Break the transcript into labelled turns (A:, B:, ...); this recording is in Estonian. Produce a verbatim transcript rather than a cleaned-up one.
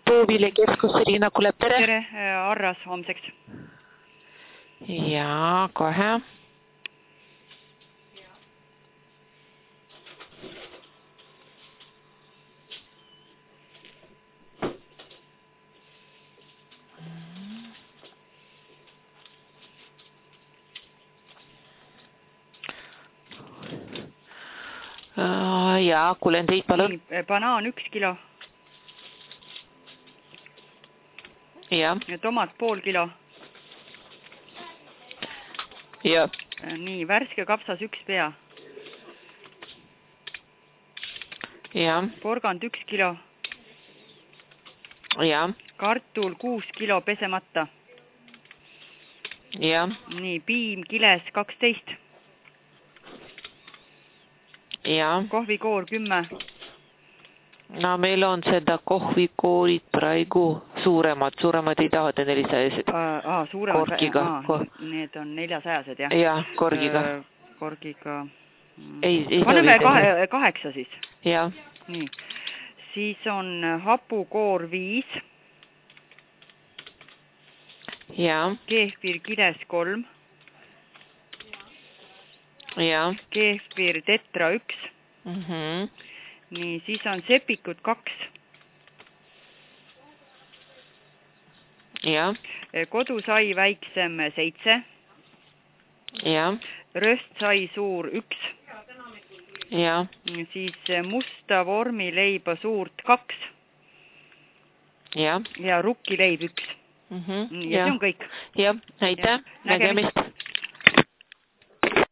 A: puuviljakeskus, Riina Kulep, tere.
B: Tere, Arras homseks.
A: Ja, kohe. Ja, kuulen teid, palun.
B: Banaan üks kilo.
A: Ja.
B: Tomat pool kilo.
A: Ja.
B: Nii, värske kapsas üks pea.
A: Ja.
B: Porgand üks kilo.
A: Ja.
B: Kartul kuus kilo pesemata.
A: Ja.
B: Nii, piim kiles kaksteist.
A: Ja.
B: Kohvikoor kümme.
A: No meil on seda kohvikoorid praegu suuremad, suuremad ei tahata nelisajased.
B: Aa, suuremad.
A: Korgiga.
B: Aa, need on neljasajased, jah?
A: Ja, korgiga.
B: Korgiga.
A: Ei, ei
B: Paneme kahe, kaheksa siis.
A: Ja.
B: Nii. Siis on hapukoor viis.
A: Ja.
B: Keefir kiles kolm.
A: Ja.
B: Keefir tetra üks.
A: Mhm.
B: Nii, siis on sepikud kaks.
A: Ja.
B: Kodusai väiksem seitse.
A: Ja.
B: Röstsai suur üks.
A: Ja.
B: Siis musta vormileiba suurt kaks.
A: Ja.
B: Ja rukkileib üks.
A: Mhm.
B: Ja see on kõik.
A: Ja, aitäh. Nägemist.